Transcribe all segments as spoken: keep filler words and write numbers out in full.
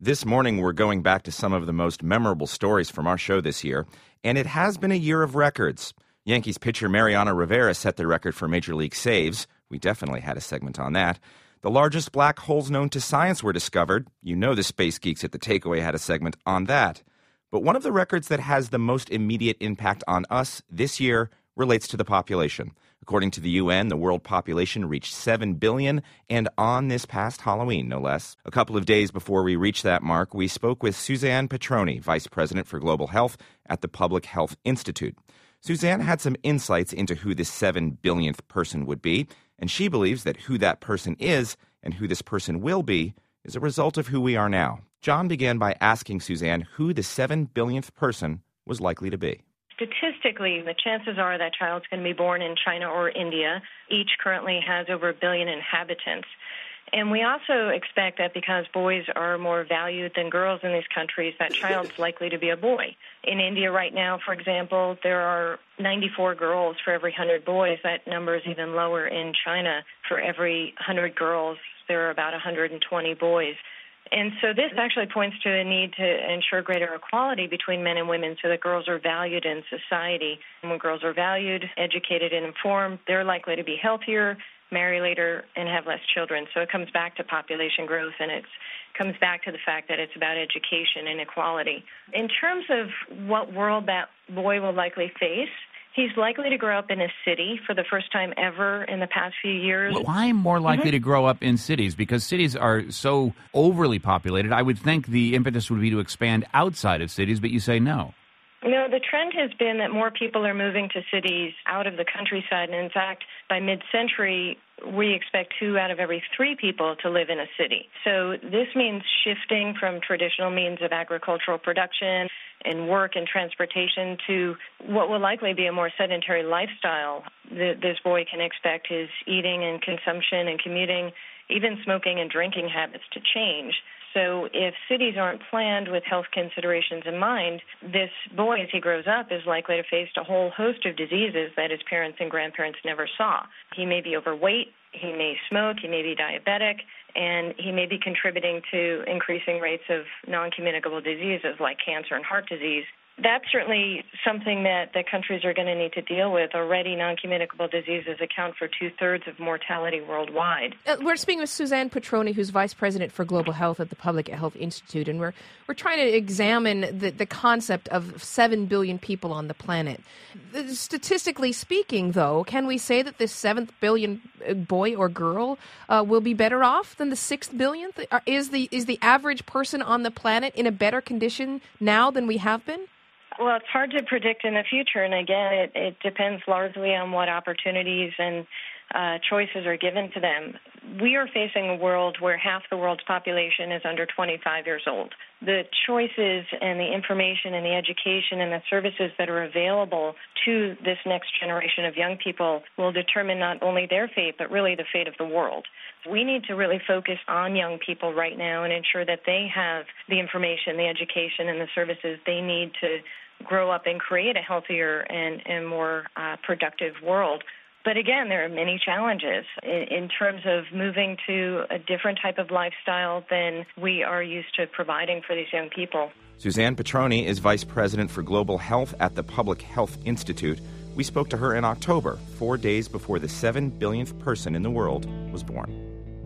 This morning, we're going back to some of the most memorable stories from our show this year, and it has been a year of records. Yankees pitcher Mariano Rivera set the record for Major League saves. We definitely had a segment on that. The largest black holes known to science were discovered. You know the Space Geeks at The Takeaway had a segment on that. But one of the records that has the most immediate impact on us this year relates to the population. According to the U N, the world population reached seven billion, and on this past Halloween, no less. A couple of days before we reached that mark, we spoke with Suzanne Petroni, Vice President for Global Health at the Public Health Institute. Suzanne had some insights into who this seven billionth person would be, and she believes that who that person is and who this person will be is a result of who we are now. John began by asking Suzanne who the seven billionth person was likely to be. Statistically, the chances are that child's going to be born in China or India. Each currently has over a billion inhabitants. And we also expect that because boys are more valued than girls in these countries, that child's likely to be a boy. In India right now, for example, there are ninety-four girls for every one hundred boys. That number is even lower in China. For every one hundred girls, there are about one hundred twenty boys. And so this actually points to a need to ensure greater equality between men and women so that girls are valued in society. And when girls are valued, educated, and informed, they're likely to be healthier, marry later, and have less children. So it comes back to population growth, and it comes back to the fact that it's about education and equality. In terms of what world that boy will likely face, he's likely to grow up in a city for the first time ever in the past few years. Why more likely mm-hmm. to grow up in cities? Because cities are so overly populated. I would think the impetus would be to expand outside of cities, but you say no. No, the trend has been that more people are moving to cities out of the countryside. And in fact, by mid-century, we expect two out of every three people to live in a city. So this means shifting from traditional means of agricultural production and work and transportation to what will likely be a more sedentary lifestyle that this boy can expect his eating and consumption and commuting, even smoking and drinking habits to change. So if cities aren't planned with health considerations in mind, this boy, as he grows up, is likely to face a whole host of diseases that his parents and grandparents never saw. He may be overweight, he may smoke, he may be diabetic, and he may be contributing to increasing rates of non-communicable diseases like cancer and heart disease. That's certainly something that the countries are going to need to deal with. Already, non-communicable diseases account for two-thirds of mortality worldwide. Uh, we're speaking with Suzanne Petroni, who's Vice President for Global Health at the Public Health Institute, and we're we're trying to examine the, the concept of seven billion people on the planet. Statistically speaking, though, can we say that this seventh billion boy or girl uh, will be better off than the sixth billionth? Is the is the average person on the planet in a better condition now than we have been? Well, it's hard to predict in the future, and again, it, it depends largely on what opportunities and uh, choices are given to them. We are facing a world where half the world's population is under twenty-five years old. The choices and the information and the education and the services that are available to this next generation of young people will determine not only their fate, but really the fate of the world. We need to really focus on young people right now and ensure that they have the information, the education, and the services they need to grow up and create a healthier and, and more uh, productive world. But again, there are many challenges in, in terms of moving to a different type of lifestyle than we are used to providing for these young people. Suzanne Petroni is Vice President for Global Health at the Public Health Institute. We spoke to her in October, four days before the seven billionth person in the world was born.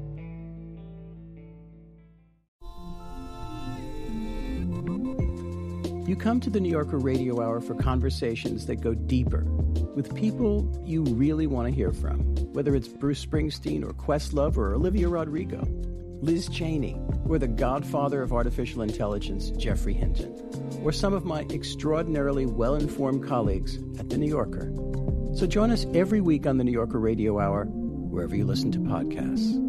You come to the New Yorker Radio Hour for conversations that go deeper with people you really want to hear from, whether it's Bruce Springsteen or Questlove or Olivia Rodrigo, Liz Cheney, or the godfather of artificial intelligence, Geoffrey Hinton, or some of my extraordinarily well-informed colleagues at The New Yorker. So join us every week on the New Yorker Radio Hour, wherever you listen to podcasts.